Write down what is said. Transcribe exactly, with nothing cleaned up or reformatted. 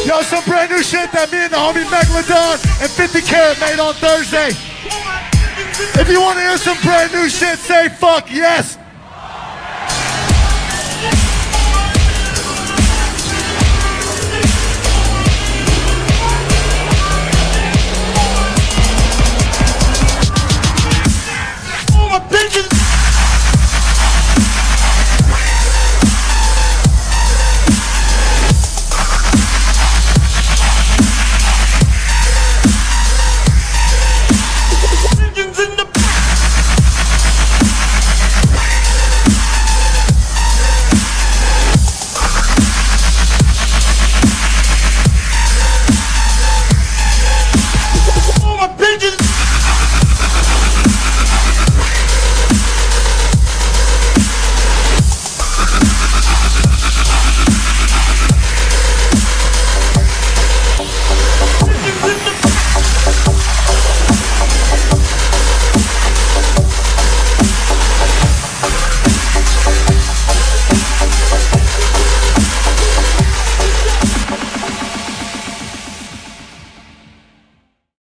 Yo, some brand new shit that me and the homie Megalodon and fifty Carat made on Thursday. If you want to hear some brand new shit, say fuck yes.